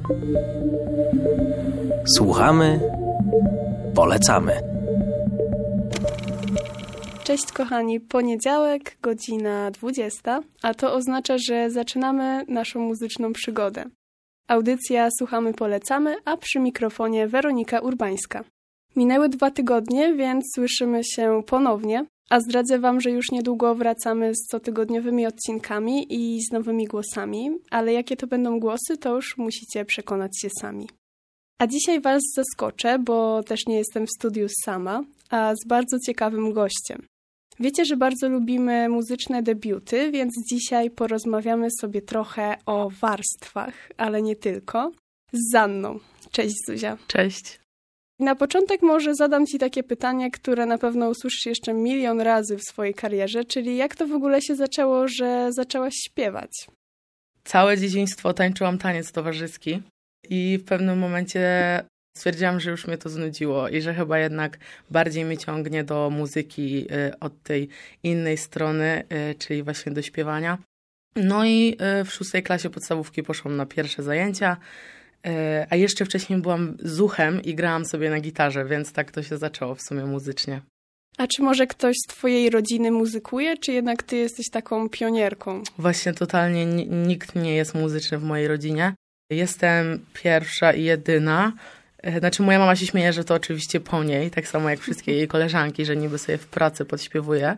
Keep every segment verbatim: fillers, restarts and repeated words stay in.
Słuchamy, polecamy. Cześć kochani, poniedziałek, godzina dwudziesta, a to oznacza, że zaczynamy naszą muzyczną przygodę. Audycja Słuchamy, polecamy, a przy mikrofonie Weronika Urbańska. Minęły dwa tygodnie, więc słyszymy się ponownie, a zdradzę wam, że już niedługo wracamy z cotygodniowymi odcinkami i z nowymi głosami, ale jakie to będą głosy, to już musicie przekonać się sami. A dzisiaj was zaskoczę, bo też nie jestem w studiu sama, a z bardzo ciekawym gościem. Wiecie, że bardzo lubimy muzyczne debiuty, więc dzisiaj porozmawiamy sobie trochę o warstwach, ale nie tylko, z Zanną. Cześć Zuzia. Cześć. Na początek może zadam ci takie pytanie, które na pewno usłyszysz jeszcze milion razy w swojej karierze, czyli jak to w ogóle się zaczęło, że zaczęłaś śpiewać? Całe dzieciństwo tańczyłam taniec towarzyski i w pewnym momencie stwierdziłam, że już mnie to znudziło i że chyba jednak bardziej mnie ciągnie do muzyki od tej innej strony, czyli właśnie do śpiewania. No i w szóstej klasie podstawówki poszłam na pierwsze zajęcia, a jeszcze wcześniej byłam zuchem i grałam sobie na gitarze, więc tak to się zaczęło w sumie muzycznie. A czy może ktoś z twojej rodziny muzykuje, czy jednak ty jesteś taką pionierką? Właśnie totalnie n- nikt nie jest muzyczny w mojej rodzinie. Jestem pierwsza i jedyna. Znaczy moja mama się śmieje, że to oczywiście po niej, tak samo jak wszystkie jej koleżanki, że niby sobie w pracy podśpiewuje.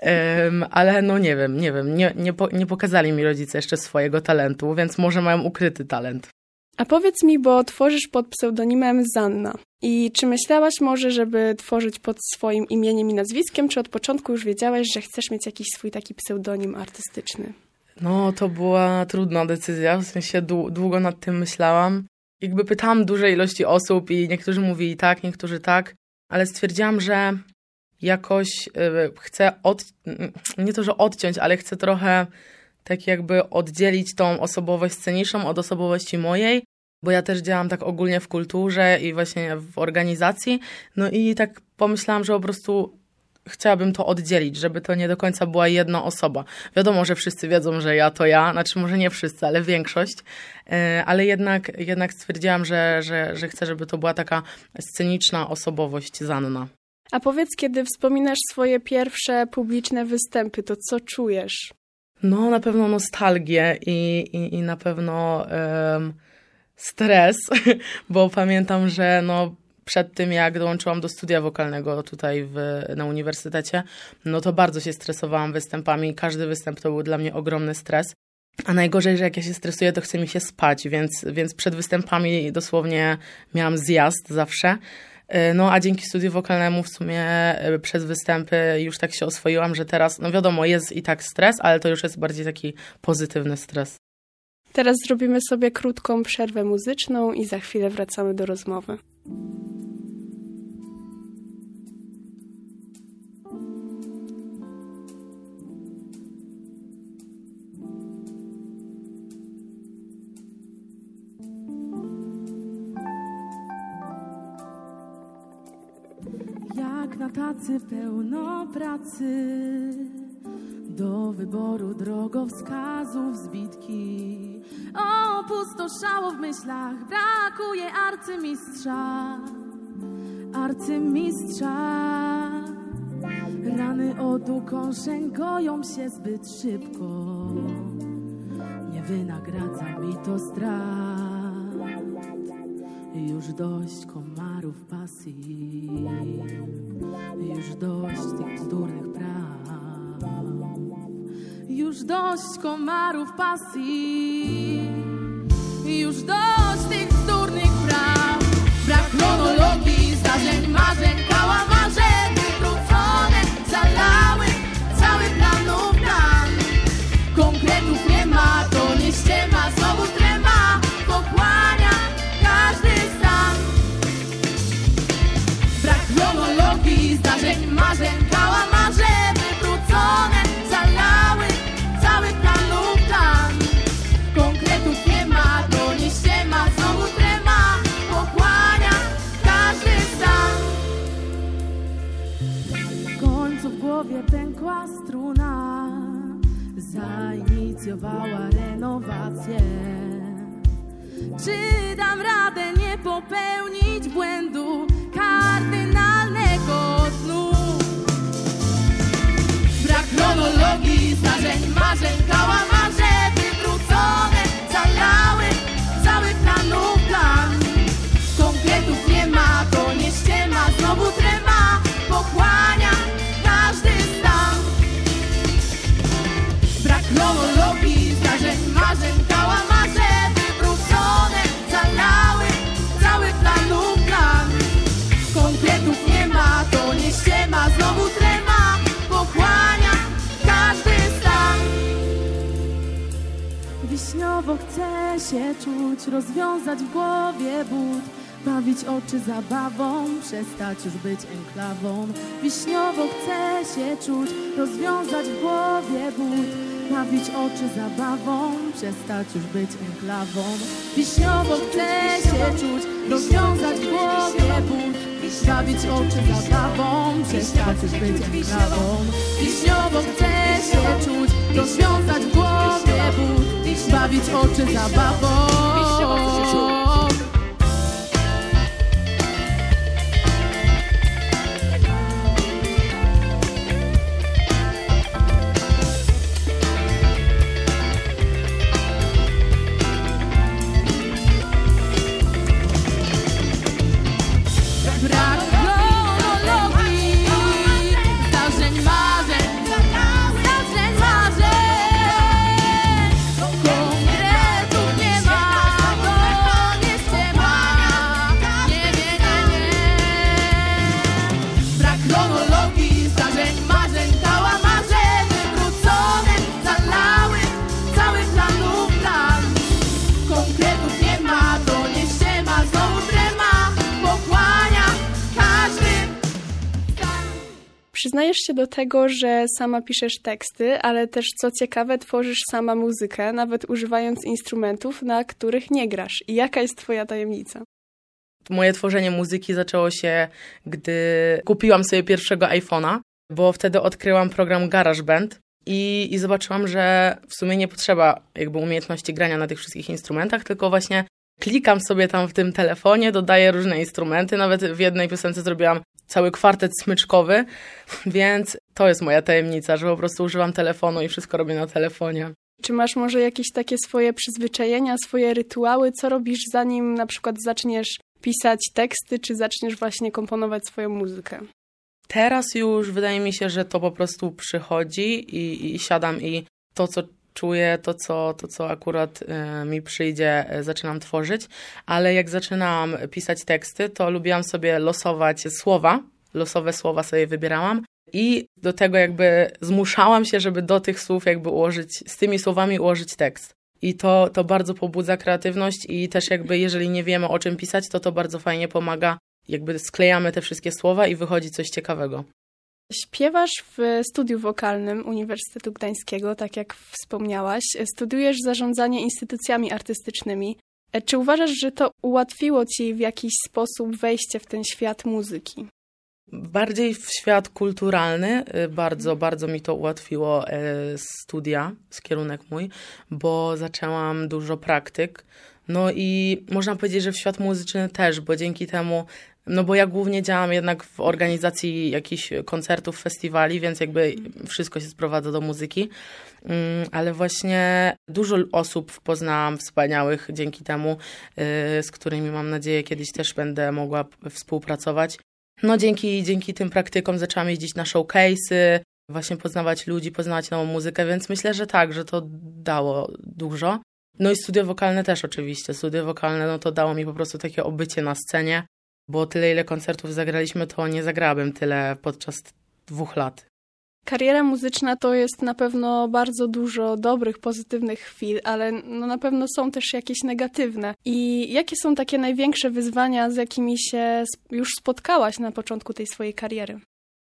Um, ale no nie wiem, nie wiem, nie, nie, po, nie pokazali mi rodzice jeszcze swojego talentu, więc może mają ukryty talent. A powiedz mi, bo tworzysz pod pseudonimem Zanna. I czy myślałaś może, żeby tworzyć pod swoim imieniem i nazwiskiem, czy od początku już wiedziałaś, że chcesz mieć jakiś swój taki pseudonim artystyczny? No to była trudna decyzja, w sensie dłu- długo nad tym myślałam. Jakby pytałam dużej ilości osób i niektórzy mówili tak, niektórzy tak, ale stwierdziłam, że jakoś y, chcę, od, nie to, że odciąć, ale chcę trochę tak jakby oddzielić tą osobowość sceniczną od osobowości mojej, bo ja też działam tak ogólnie w kulturze i właśnie w organizacji, no i tak pomyślałam, że po prostu chciałabym to oddzielić, żeby to nie do końca była jedna osoba. Wiadomo, że wszyscy wiedzą, że ja to ja, znaczy może nie wszyscy, ale większość, ale jednak, jednak stwierdziłam, że, że, że chcę, żeby to była taka sceniczna osobowość Zanna. A powiedz, kiedy wspominasz swoje pierwsze publiczne występy, to co czujesz? No na pewno nostalgię i, i, i na pewno um, stres, bo pamiętam, że no przed tym, jak dołączyłam do studia wokalnego tutaj w, na uniwersytecie, no to bardzo się stresowałam występami. Każdy występ to był dla mnie ogromny stres. A najgorzej, że jak ja się stresuję, to chce mi się spać, więc, więc przed występami dosłownie miałam zjazd zawsze. No a dzięki studiu wokalnemu w sumie przez występy już tak się oswoiłam, że teraz, no wiadomo, jest i tak stres, ale to już jest bardziej taki pozytywny stres. Teraz zrobimy sobie krótką przerwę muzyczną i za chwilę wracamy do rozmowy. Jak na tacy pełno pracy, do wyboru drogowskazów zbitki. Opustoszało w myślach, brakuje arcymistrza, arcymistrza. Rany od ukąszeń goją się zbyt szybko, nie wynagradza mi to strat. Już dość komarów pasji, już dość tych bzdurnych praw. Już dość komarów pasji, już dość tych bzdurnych praw. Brak chronologii, zdarzeń, marzeń, kałamarze wywrócone, zalały cały planów plan. Konkretów nie ma, to nie ściema, znowu trema, pochłania każdy stan. Brak chronologii, zdarzeń, marzeń, kałamarze wywrócone, zalały cały planów plan. Konkretów nie ma, to nie ściema, Czy dam radę nie popełnić błędu kardynalnego znów? Brak chronologii, zdarzeń, marzeń, kałamarze wywrócone, zalały cały planów plan. Konkretów nie ma, to nie ściema, znowu trema pochłania każdy stan. Brak chronologii, zdarzeń, marzeń, kałamarze wywrócone, zalały cały planów plan. Konkretów nie ma, to nie ściema, znowu trema pochłania każdy stan. Wiśniowo chce się czuć, rozwiązać w głowie but, bawić oczy zabawą, przestać już być enklawą. Wiśniowo chce się czuć, rozwiązać w głowie but, bawić oczy zabawą, przestać już być enklawą. Wiśniowo chce się czuć, rozwiązać w głowie but, bawić oczy zabawą, przestać już być enklawą. Wiśniowo chce się czuć, rozwiązać w głowie but, bawić oczy zabawą. Brak chronologii, zdarzeń, marzeń, zdarzeń, marzeń. Konkretów nie ma, to nie ściema. Nie, nie, nie, nie. Brak chronologii, zdarzeń, marzeń, kałamarze wywrócone, zalały cały planów plan. Konkretów nie ma, to nie ściema, znowu trema pochłania każdy stan. Przyznajesz się do tego, że sama piszesz teksty, ale też, co ciekawe, tworzysz sama muzykę, nawet używając instrumentów, na których nie grasz. I jaka jest twoja tajemnica? Moje tworzenie muzyki zaczęło się, gdy kupiłam sobie pierwszego iPhone'a, bo wtedy odkryłam program GarageBand i, i zobaczyłam, że w sumie nie potrzeba jakby umiejętności grania na tych wszystkich instrumentach, tylko właśnie klikam sobie tam w tym telefonie, dodaję różne instrumenty, nawet w jednej piosence zrobiłam cały kwartet smyczkowy, więc to jest moja tajemnica, że po prostu używam telefonu i wszystko robię na telefonie. Czy masz może jakieś takie swoje przyzwyczajenia, swoje rytuały? Co robisz, zanim na przykład zaczniesz pisać teksty, czy zaczniesz właśnie komponować swoją muzykę? Teraz już wydaje mi się, że to po prostu przychodzi i, i siadam i to, co czuję, to, co, to, co akurat y, mi przyjdzie, y, zaczynam tworzyć, ale jak zaczynałam pisać teksty, to lubiłam sobie losować słowa, losowe słowa sobie wybierałam i do tego jakby zmuszałam się, żeby do tych słów jakby ułożyć, z tymi słowami ułożyć tekst. I to, to bardzo pobudza kreatywność i też jakby jeżeli nie wiemy, o czym pisać, to to bardzo fajnie pomaga. Jakby sklejamy te wszystkie słowa i wychodzi coś ciekawego. Śpiewasz w studiu wokalnym Uniwersytetu Gdańskiego, tak jak wspomniałaś. Studiujesz zarządzanie instytucjami artystycznymi. Czy uważasz, że to ułatwiło ci w jakiś sposób wejście w ten świat muzyki? Bardziej w świat kulturalny, bardzo, bardzo mi to ułatwiło studia, kierunek mój, bo zaczęłam dużo praktyk. No i można powiedzieć, że w świat muzyczny też, bo dzięki temu, no bo ja głównie działam jednak w organizacji jakichś koncertów, festiwali, więc jakby wszystko się sprowadza do muzyki, ale właśnie dużo osób poznałam wspaniałych dzięki temu, z którymi mam nadzieję kiedyś też będę mogła współpracować. No dzięki, dzięki tym praktykom zaczęłam jeździć na showcase'y, właśnie poznawać ludzi, poznawać nową muzykę, więc myślę, że tak, że to dało dużo. No i studio wokalne też oczywiście. Studio wokalne no to dało mi po prostu takie obycie na scenie, bo tyle ile koncertów zagraliśmy, to nie zagrałabym tyle podczas dwóch lat. Kariera muzyczna to jest na pewno bardzo dużo dobrych, pozytywnych chwil, ale no na pewno są też jakieś negatywne. I jakie są takie największe wyzwania, z jakimi się już spotkałaś na początku tej swojej kariery?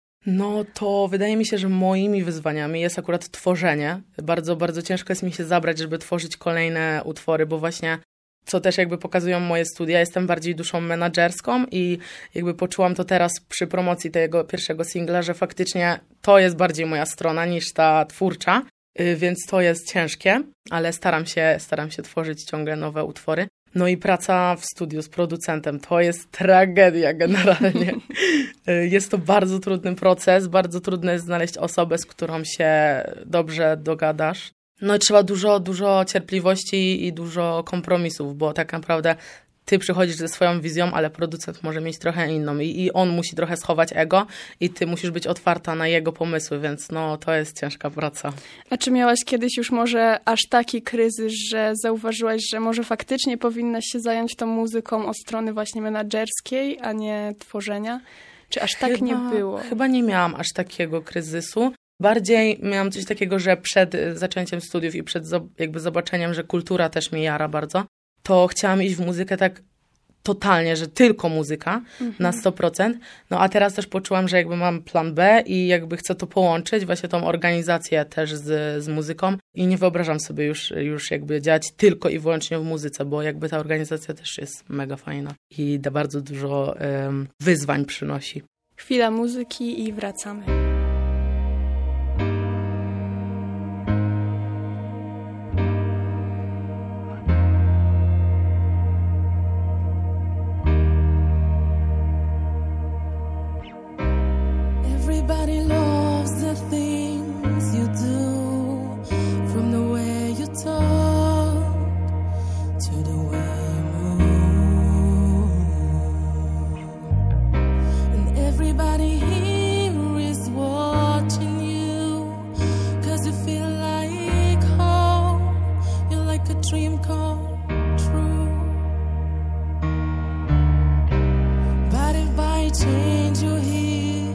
No to wydaje mi się, że moimi wyzwaniami jest akurat tworzenie. Bardzo, bardzo ciężko jest mi się zabrać, żeby tworzyć kolejne utwory, bo właśnie co też jakby pokazują moje studia, jestem bardziej duszą menadżerską i jakby poczułam to teraz przy promocji tego pierwszego singla, że faktycznie to jest bardziej moja strona niż ta twórcza, więc to jest ciężkie, ale staram się, staram się tworzyć ciągle nowe utwory. No i praca w studiu z producentem, to jest tragedia generalnie. Jest to bardzo trudny proces, bardzo trudno jest znaleźć osobę, z którą się dobrze dogadasz. No i trzeba dużo, dużo cierpliwości i dużo kompromisów, bo tak naprawdę ty przychodzisz ze swoją wizją, ale producent może mieć trochę inną i, i on musi trochę schować ego i ty musisz być otwarta na jego pomysły, więc no to jest ciężka praca. A czy miałaś kiedyś już może aż taki kryzys, że zauważyłaś, że może faktycznie powinnaś się zająć tą muzyką od strony właśnie menadżerskiej, a nie tworzenia? Czy aż tak chyba, nie było? Chyba nie miałam aż takiego kryzysu. Bardziej miałam coś takiego, że przed zaczęciem studiów i przed jakby zobaczeniem, że kultura też mnie jara bardzo, to chciałam iść w muzykę tak totalnie, że tylko muzyka mhm. na sto procent. No a teraz też poczułam, że jakby mam plan B i jakby chcę to połączyć, właśnie tą organizację też z, z muzyką i nie wyobrażam sobie już, już jakby działać tylko i wyłącznie w muzyce, bo jakby ta organizacja też jest mega fajna i da bardzo dużo um, wyzwań przynosi. Chwila muzyki i wracamy. Everybody loves the things you do, from the way you talk to the way you move. And everybody here is watching you, 'cause you feel like home, you're like a dream come true. But if by change you're here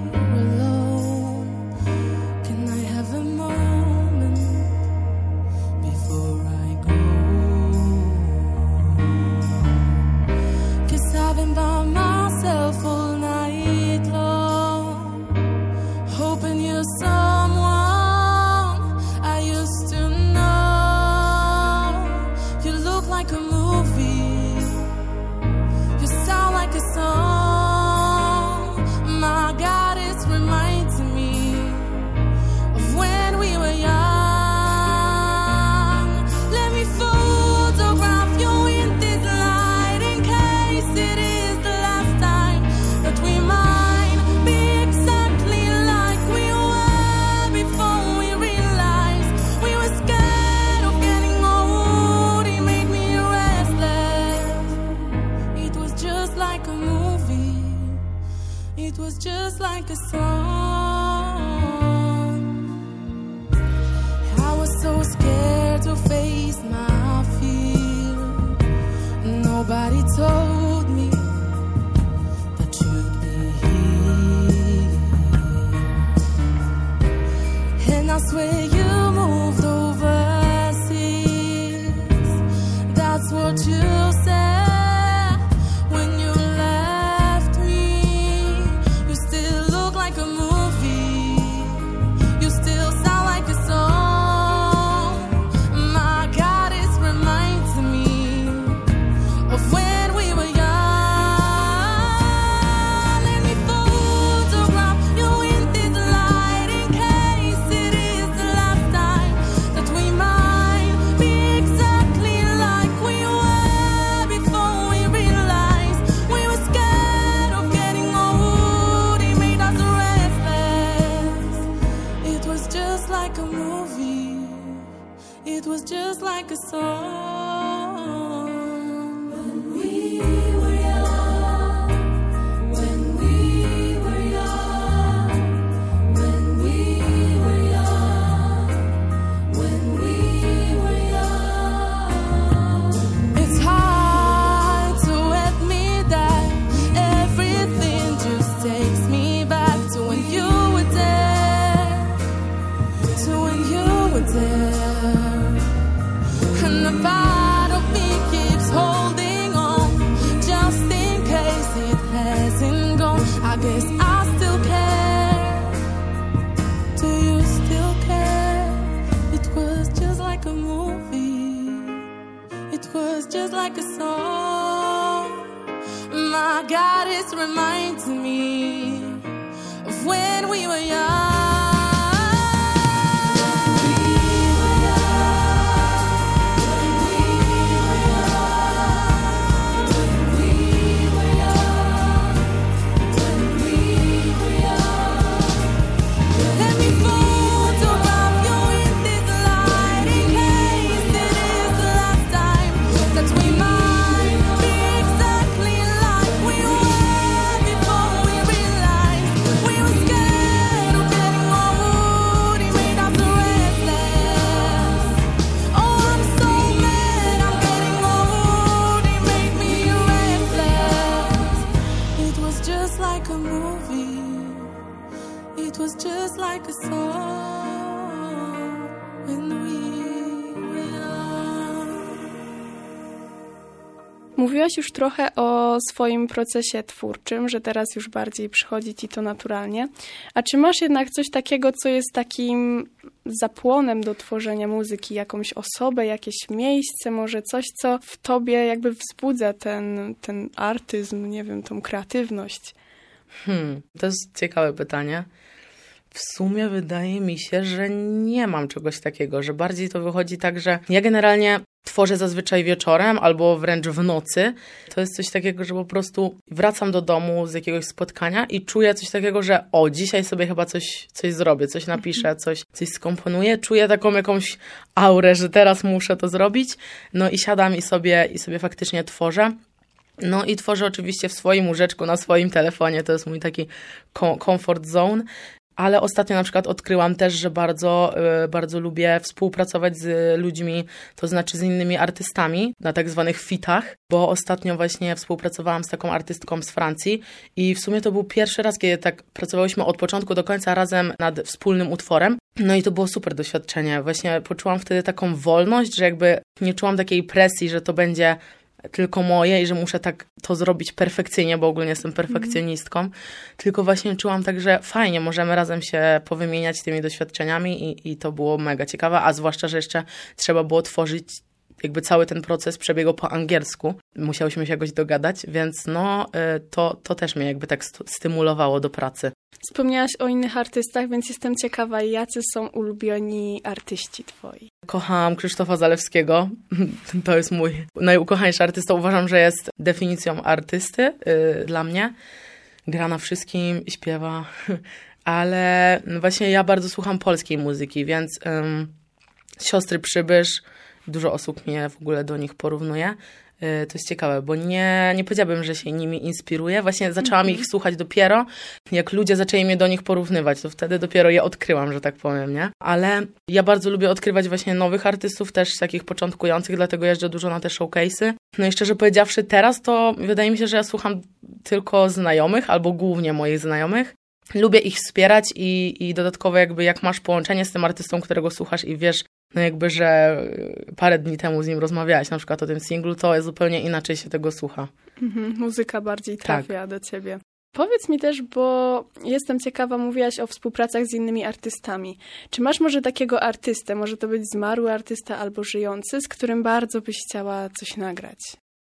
nobody told me that you'd be here. And I swear you moved overseas. That's what you said when you left me. You still look like a movie. You still sound like a song. My God, it's reminding me of when we were young. Let me photograph you in this light in case it is the last time that we might be exactly like we were before we realized we were scared of getting old. It made us restless. It was just like a movie. It was just like a song. When we were young, when we were young, when we were young, when we were young. It's hard to admit that everything just takes me back to when you were there, to when you were there. And the part of me keeps holding on, just in case it hasn't gone. I guess I still care. Do you still care? It was just like a movie. It was just like a song. My God, it's reminding me of when we were young. When we were young, Mówiłaś już trochę o swoim procesie twórczym, że teraz już bardziej przychodzi ci to naturalnie. A czy masz jednak coś takiego, co jest takim zapłonem do tworzenia muzyki? Jakąś osobę, jakieś miejsce, może coś, co w tobie jakby wzbudza ten, ten artyzm, nie wiem, tą kreatywność? Hmm, to jest ciekawe pytanie. W sumie wydaje mi się, że nie mam czegoś takiego, że bardziej to wychodzi tak, że ja generalnie tworzę zazwyczaj wieczorem albo wręcz w nocy. To jest coś takiego, że po prostu wracam do domu z jakiegoś spotkania i czuję coś takiego, że o, dzisiaj sobie chyba coś, coś zrobię, coś napiszę, coś, coś skomponuję. Czuję taką jakąś aurę, że teraz muszę to zrobić. No i siadam i sobie, i sobie faktycznie tworzę. No i tworzę oczywiście w swoim łóżeczku, na swoim telefonie. To jest mój taki comfort zone. Ale ostatnio na przykład odkryłam też, że bardzo, yy, bardzo lubię współpracować z ludźmi, to znaczy z innymi artystami na tak zwanych fitach, bo ostatnio właśnie współpracowałam z taką artystką z Francji i w sumie to był pierwszy raz, kiedy tak pracowałyśmy od początku do końca razem nad wspólnym utworem. No i to było super doświadczenie. Właśnie poczułam wtedy taką wolność, że jakby nie czułam takiej presji, że to będzie tylko moje i że muszę tak to zrobić perfekcyjnie, bo ogólnie jestem perfekcjonistką, mm. tylko właśnie czułam tak, że fajnie, możemy razem się powymieniać tymi doświadczeniami i, i to było mega ciekawe, a zwłaszcza, że jeszcze trzeba było tworzyć jakby cały ten proces przebiegał po angielsku. Musiałyśmy się jakoś dogadać, więc no to, to też mnie jakby tak stymulowało do pracy. Wspomniałaś o innych artystach, więc jestem ciekawa, jacy są ulubioni artyści twoi? Kocham Krzysztofa Zalewskiego. To jest mój najukochańszy artysta. Uważam, że jest definicją artysty yy, dla mnie. Gra na wszystkim, śpiewa, ale właśnie ja bardzo słucham polskiej muzyki, więc yy, Siostry Przybysz, dużo osób mnie w ogóle do nich porównuje. To jest ciekawe, bo nie, nie powiedziałabym, że się nimi inspiruję. Właśnie zaczęłam mm-hmm. ich słuchać dopiero, jak ludzie zaczęli mnie do nich porównywać, to wtedy dopiero je odkryłam, że tak powiem, nie? Ale ja bardzo lubię odkrywać właśnie nowych artystów, też takich początkujących, dlatego jeżdżę dużo na te showcase'y. No i szczerze powiedziawszy, teraz to wydaje mi się, że ja słucham tylko znajomych, albo głównie moich znajomych. Lubię ich wspierać i, i dodatkowo jakby jak masz połączenie z tym artystą, którego słuchasz i wiesz, no jakby, że parę dni temu z nim rozmawiałaś na przykład o tym singlu, to zupełnie inaczej się tego słucha. Mhm, muzyka bardziej trafia tak. do ciebie. Powiedz mi też, bo jestem ciekawa, mówiłaś o współpracach z innymi artystami. Czy masz może takiego artystę, może to być zmarły artysta albo żyjący, z którym bardzo byś chciała coś nagrać?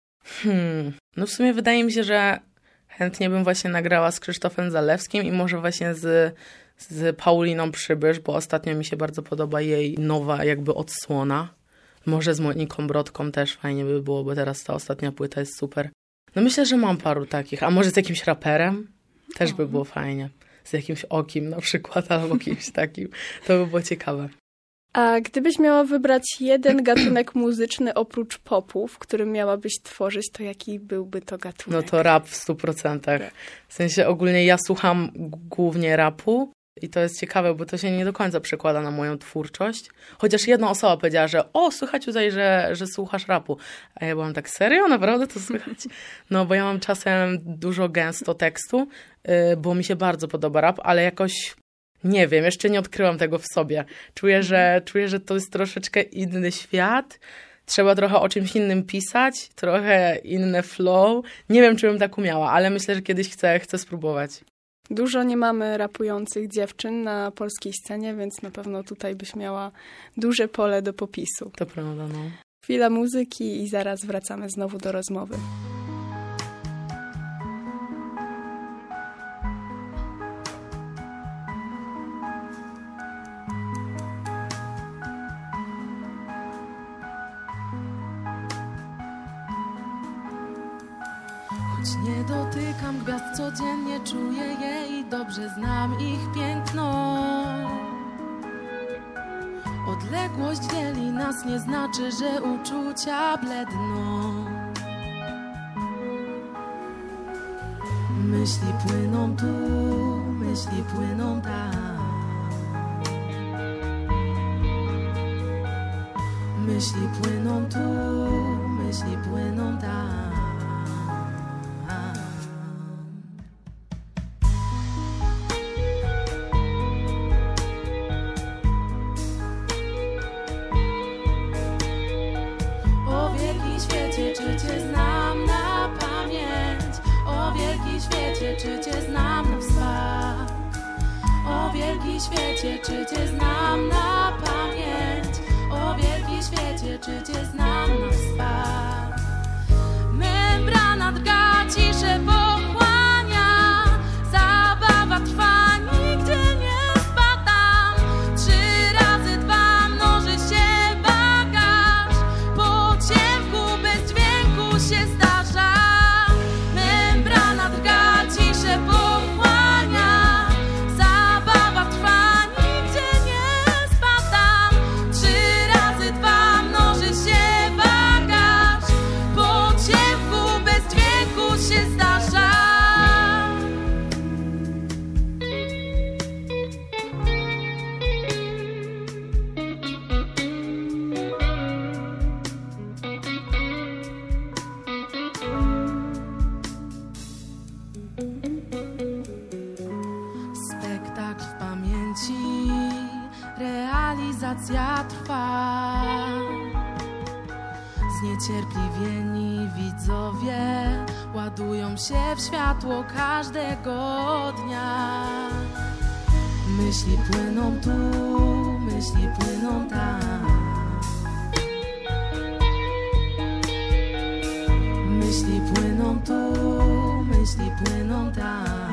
Hmm, no w sumie wydaje mi się, że chętnie bym właśnie nagrała z Krzysztofem Zalewskim i może właśnie z, z Pauliną Przybysz, bo ostatnio mi się bardzo podoba jej nowa jakby odsłona. Może z Moniką Brodką też fajnie by było, bo teraz ta ostatnia płyta jest super. No myślę, że mam paru takich. A może z jakimś raperem? Też by było fajnie. Z jakimś Okim na przykład, albo kimś takim. To by było ciekawe. A gdybyś miała wybrać jeden gatunek muzyczny oprócz popu, w którym miałabyś tworzyć, to jaki byłby to gatunek? No to rap w stu procentach. W sensie ogólnie ja słucham głównie rapu i to jest ciekawe, bo to się nie do końca przekłada na moją twórczość. Chociaż jedna osoba powiedziała, że o, słychać tutaj, że, że słuchasz rapu. A ja byłam tak, serio? Naprawdę to słychać? No bo ja mam czasem dużo gęsto tekstu, bo mi się bardzo podoba rap, ale jakoś nie wiem, jeszcze nie odkryłam tego w sobie. Czuję, że, czuję, że to jest troszeczkę inny świat. Trzeba trochę o czymś innym pisać, trochę inne flow. Nie wiem, czy bym tak umiała, ale myślę, że kiedyś chcę, chcę spróbować. Dużo nie mamy rapujących dziewczyn na polskiej scenie, więc na pewno tutaj byś miała duże pole do popisu. To prawda, no. Chwila muzyki i zaraz wracamy znowu do rozmowy. Nie dotykam gwiazd codziennie, czuję je i dobrze znam ich piękno. Odległość dzieli nas, nie znaczy, że uczucia bledną. Myśli płyną tu, myśli płyną tam. Myśli płyną tu, myśli płyną tam. Czy cię znam na wielki świecie, czy Cię znam na pamięć? O wielki świecie, czy Cię znam na swat? Membrana drga, ciszę pochłania, zabawa trwa, nigdy nie spadam. Trzy razy dwa mnoży się bagaż, po ciemku bez dźwięku się zdarza. Membrana drga, ciszę pochłania, zabawa trwa, nigdy nie spadam. Trzy razy dwa mnoży się bagaż, po ciemku bez dźwięku się zdarza. Spektakl w pamięci, realizacja trwa. Zniecierpliwieni widzowie ładują się w światło każdego dnia. Myśli płyną tu, myśli płyną tam. Myśli płyną tu, myśli płyną tam.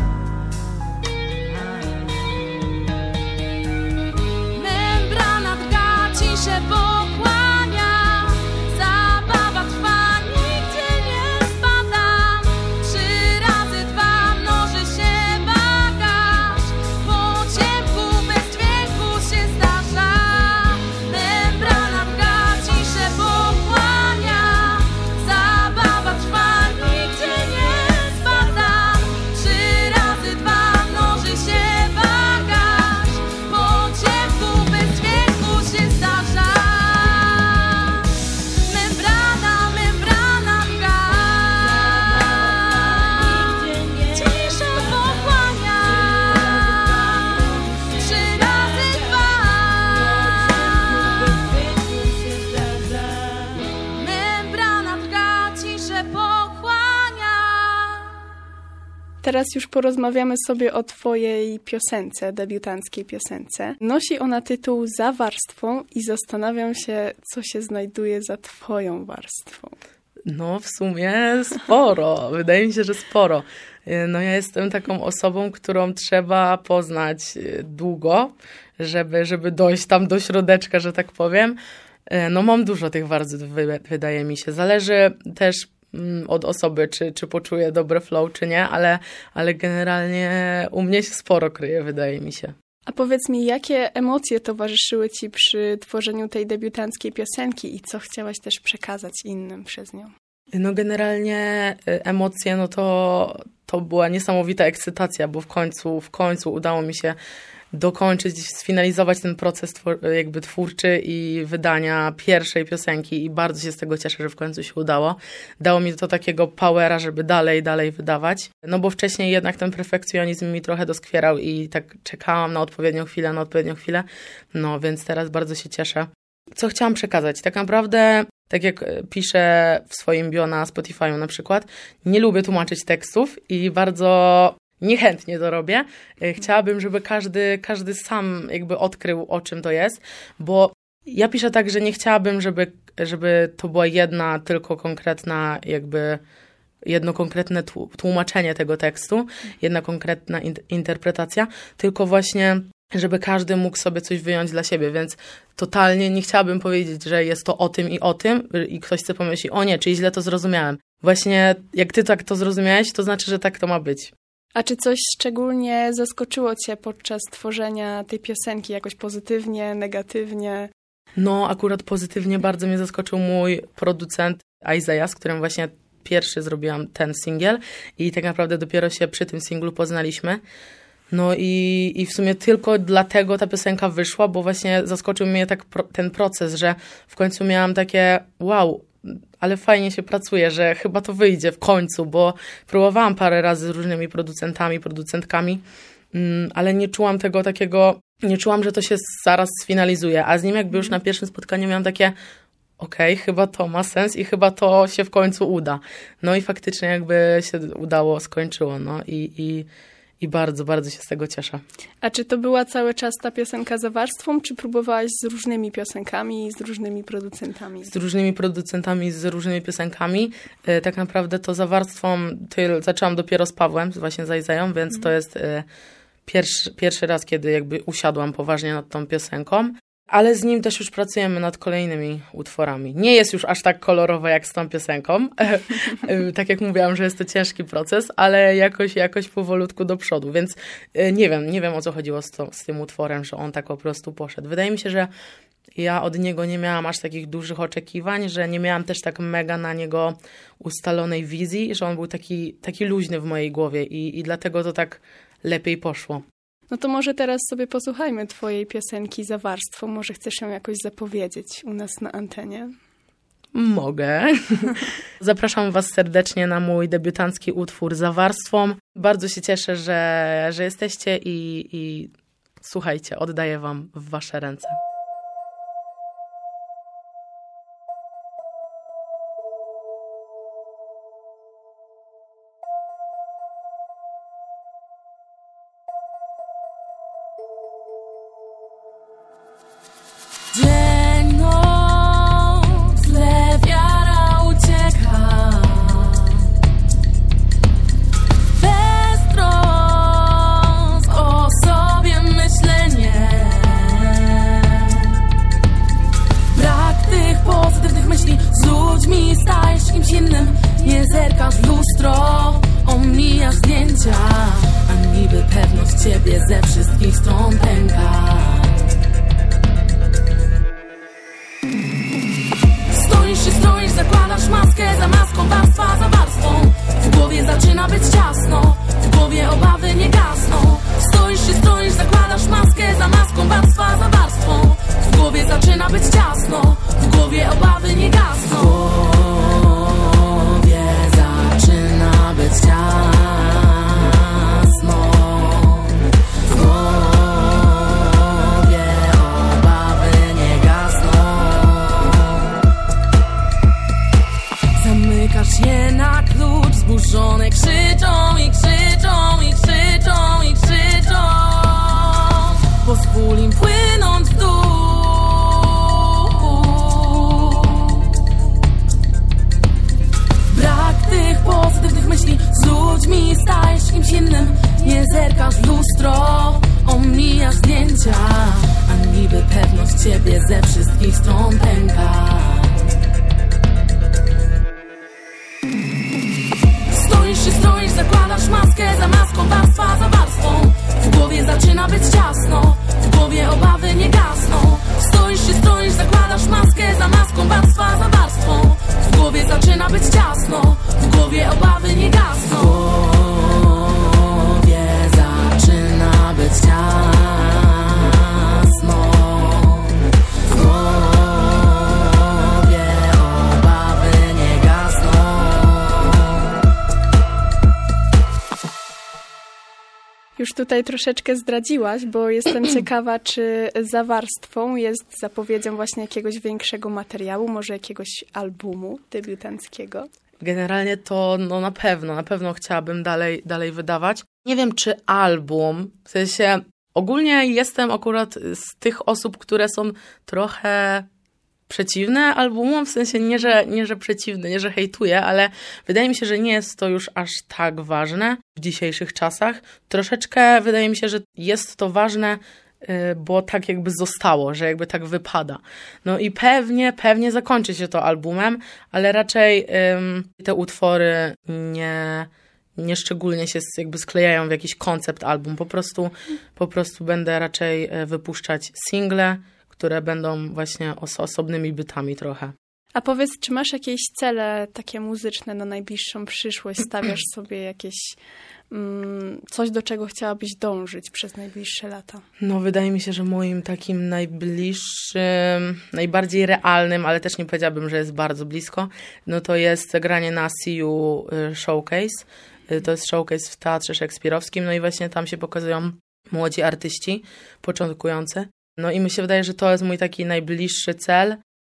Membrana drga, ciszę pochłania, zabawa trwa, nigdzie nie spadam. Trzy razy dwa mnoży się bagaż, po ciemku bez dźwięku się zdarza. Membrana drga, ciszę pochłania, zabawa trwa, nigdzie nie spadam. Trzy razy dwa mnoży się bagaż, po ciemku bez dźwięku się zdarza. Membrana, membrana drga, ciszę pochłania. Trzy razy dwa, membrana drga, ciszę pochłania. Teraz już porozmawiamy sobie o Twojej piosence, debiutanckiej piosence. Nosi ona tytuł Za warstwą i zastanawiam się, co się znajduje za Twoją warstwą. No w sumie sporo, wydaje mi się, że sporo. No ja jestem taką osobą, którą trzeba poznać długo, żeby, żeby dojść tam do środeczka, że tak powiem. No mam dużo tych warstw, wydaje mi się. Zależy też od osoby, czy, czy poczuję dobre flow, czy nie, ale, ale generalnie u mnie się sporo kryje, wydaje mi się. A powiedz mi, jakie emocje towarzyszyły Ci przy tworzeniu tej debiutanckiej piosenki i co chciałaś też przekazać innym przez nią? No generalnie emocje, no to, to była niesamowita ekscytacja, bo w końcu, w końcu udało mi się dokończyć, sfinalizować ten proces jakby twórczy i wydania pierwszej piosenki i bardzo się z tego cieszę, że w końcu się udało. Dało mi to takiego powera, żeby dalej, dalej wydawać. No bo wcześniej jednak ten perfekcjonizm mi trochę doskwierał i tak czekałam na odpowiednią chwilę, na odpowiednią chwilę. No więc teraz bardzo się cieszę. Co chciałam przekazać? Tak naprawdę, tak jak piszę w swoim bio na Spotify'u na przykład, nie lubię tłumaczyć tekstów i bardzo niechętnie to robię. Chciałabym, żeby każdy, każdy sam jakby odkrył, o czym to jest, bo ja piszę tak, że nie chciałabym, żeby, żeby to była jedna tylko konkretna jakby jedno konkretne tłumaczenie tego tekstu, jedna konkretna in- interpretacja, tylko właśnie żeby każdy mógł sobie coś wyjąć dla siebie, więc totalnie nie chciałabym powiedzieć, że jest to o tym i o tym i ktoś sobie pomyśli, o nie, czyli źle to zrozumiałem. Właśnie jak ty tak to zrozumiałeś, to znaczy, że tak to ma być. A czy coś szczególnie zaskoczyło Cię podczas tworzenia tej piosenki, jakoś pozytywnie, negatywnie? No, akurat pozytywnie bardzo mnie zaskoczył mój producent Isaiah, z którym właśnie pierwszy zrobiłam ten singiel i tak naprawdę dopiero się przy tym singlu poznaliśmy. No i, i w sumie tylko dlatego ta piosenka wyszła, bo właśnie zaskoczył mnie tak pro, ten proces, że w końcu miałam takie wow, ale fajnie się pracuje, że chyba to wyjdzie w końcu, bo próbowałam parę razy z różnymi producentami, producentkami, ale nie czułam tego takiego, nie czułam, że to się zaraz sfinalizuje, a z nim jakby już na pierwszym spotkaniu miałam takie okej, okay, chyba to ma sens i chyba to się w końcu uda. No i faktycznie jakby się udało, skończyło, no i, i, i bardzo, bardzo się z tego cieszę. A czy to była cały czas ta piosenka za warstwą, czy próbowałaś z różnymi piosenkami, z różnymi producentami? Z różnymi producentami, z różnymi piosenkami. E, tak naprawdę to za warstwą to zaczęłam dopiero z Pawłem, właśnie z Isaiah, więc mm. to jest e, pierwszy, pierwszy raz, kiedy jakby usiadłam poważnie nad tą piosenką. Ale z nim też już pracujemy nad kolejnymi utworami. Nie jest już aż tak kolorowo jak z tą piosenką. Tak jak mówiłam, że jest to ciężki proces, ale jakoś, jakoś powolutku do przodu. Więc nie wiem, nie wiem o co chodziło z, to, z tym utworem, że on tak po prostu poszedł. Wydaje mi się, że ja od niego nie miałam aż takich dużych oczekiwań, że nie miałam też tak mega na niego ustalonej wizji, że on był taki, taki luźny w mojej głowie i, i dlatego to tak lepiej poszło. No to może teraz sobie posłuchajmy twojej piosenki za warstwą. Może chcesz ją jakoś zapowiedzieć u nas na antenie? Mogę. Zapraszam was serdecznie na mój debiutancki utwór Za warstwą. Bardzo się cieszę, że, że jesteście i, i słuchajcie, oddaję wam w wasze ręce. Dzień, noc, tle wiara ucieka, bez trosk o sobie myślenie, brak tych pozytywnych myśli, z ludźmi stajesz kimś innym, nie zerkasz w lustro, omijasz zdjęcia, a niby pewność ciebie ze wszystkich stron pęka. Stoisz się stroisz, zakładasz maskę, za maską warstwa za warstwą. W głowie zaczyna być ciasno, w głowie obawy nie gasną. Stoisz się stroisz, zakładasz maskę, za maską warstwa za warstwą. W głowie zaczyna być ciasno, w głowie obawy nie gasną. W głowie zaczyna być ciasno. Je na klucz, zburzone krzyczą i krzyczą i krzyczą i krzyczą. Pozwól im płynąć w dół. Brak tych pozytywnych myśli, z ludźmi stajesz kimś innym, nie zerkasz w lustro, omijasz zdjęcia, a niby pewność ciebie ze wszystkich stron pęka. Stoisz się stroisz, zakładasz maskę, za maską warstwa za warstwą. W głowie zaczyna być ciasno, w głowie obawy nie gasną. Stoisz się stroisz, zakładasz maskę, za maską warstwa za warstwą. W głowie zaczyna być ciasno, w głowie obawy nie gasną. W głowie zaczyna być ciasno. Już tutaj troszeczkę zdradziłaś, bo jestem ciekawa, czy za warstwą jest zapowiedzią właśnie jakiegoś większego materiału, może jakiegoś albumu debiutanckiego? Generalnie to no na pewno, na pewno chciałabym dalej, dalej wydawać. Nie wiem, czy album, w sensie ogólnie jestem akurat z tych osób, które są trochę przeciwne albumom, w sensie nie że, nie, że przeciwne, nie, że hejtuję, ale wydaje mi się, że nie jest to już aż tak ważne w dzisiejszych czasach. Troszeczkę wydaje mi się, że jest to ważne, bo tak jakby zostało, że jakby tak wypada. No i pewnie, pewnie zakończy się to albumem, ale raczej ym, te utwory nie, nie szczególnie się jakby sklejają w jakiś koncept album. Po prostu, po prostu będę raczej wypuszczać single, które będą właśnie os- osobnymi bytami trochę. A powiedz, czy masz jakieś cele takie muzyczne na najbliższą przyszłość? Stawiasz sobie jakieś mm, coś, do czego chciałabyś dążyć przez najbliższe lata? No wydaje mi się, że moim takim najbliższym, najbardziej realnym, ale też nie powiedziałabym, że jest bardzo blisko, no to jest zagranie na C U Showcase. To jest showcase w Teatrze Szekspirowskim, no i właśnie tam się pokazują młodzi artyści początkujący. No i mi się wydaje, że to jest mój taki najbliższy cel.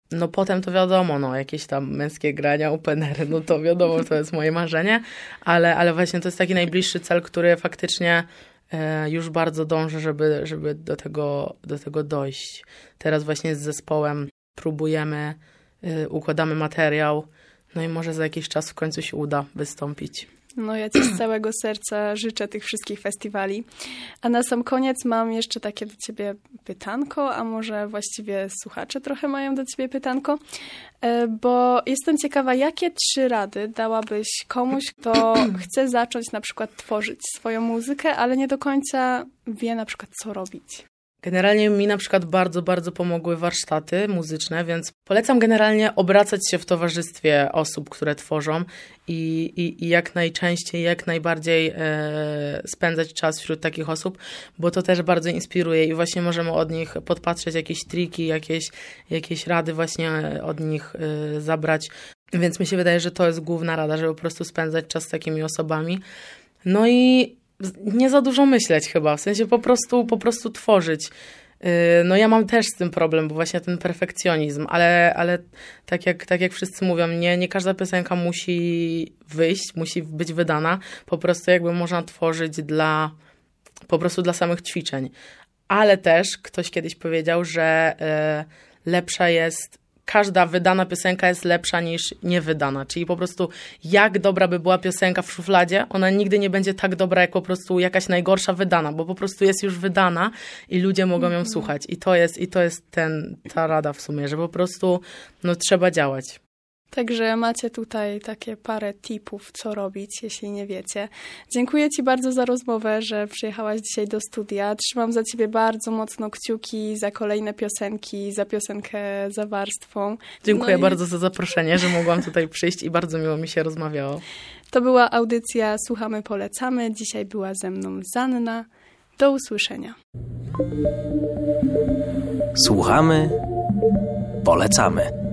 No potem to wiadomo, no jakieś tam męskie grania, openery, no to wiadomo, to jest moje marzenie, ale, ale właśnie to jest taki najbliższy cel, który faktycznie e, już bardzo dążę, żeby, żeby do tego, do tego dojść. Teraz właśnie z zespołem próbujemy, e, układamy materiał, no i może za jakiś czas w końcu się uda wystąpić. No ja Ci z całego serca życzę tych wszystkich festiwali. A na sam koniec mam jeszcze takie do Ciebie pytanko, a może właściwie słuchacze trochę mają do Ciebie pytanko, bo jestem ciekawa, jakie trzy rady dałabyś komuś, kto chce zacząć na przykład tworzyć swoją muzykę, ale nie do końca wie na przykład co robić? Generalnie mi na przykład bardzo, bardzo pomogły warsztaty muzyczne, więc polecam generalnie obracać się w towarzystwie osób, które tworzą i, i, i jak najczęściej, jak najbardziej e, spędzać czas wśród takich osób, bo to też bardzo inspiruje i właśnie możemy od nich podpatrzeć jakieś triki, jakieś, jakieś rady właśnie od nich e, zabrać. Więc mi się wydaje, że to jest główna rada, żeby po prostu spędzać czas z takimi osobami. No i nie za dużo myśleć chyba, w sensie po prostu, po prostu tworzyć. No ja mam też z tym problem, bo właśnie ten perfekcjonizm, ale, ale tak, jak, tak jak wszyscy mówią, nie, nie każda piosenka musi wyjść, musi być wydana, po prostu jakby można tworzyć dla, po prostu dla samych ćwiczeń. Ale też ktoś kiedyś powiedział, że y, lepsza jest każda wydana piosenka jest lepsza niż niewydana, czyli po prostu jak dobra by była piosenka w szufladzie, ona nigdy nie będzie tak dobra jak po prostu jakaś najgorsza wydana, bo po prostu jest już wydana i ludzie mogą ją słuchać i to jest, i to jest ten, ta rada w sumie, że po prostu no, trzeba działać. Także macie tutaj takie parę tipów, co robić, jeśli nie wiecie. Dziękuję Ci bardzo za rozmowę, że przyjechałaś dzisiaj do studia. Trzymam za Ciebie bardzo mocno kciuki za kolejne piosenki, za piosenkę za warstwą. Dziękuję no bardzo i... za zaproszenie, że mogłam tutaj przyjść i bardzo miło mi się rozmawiało. To była audycja Słuchamy, Polecamy. Dzisiaj była ze mną Zanna. Do usłyszenia. Słuchamy, polecamy.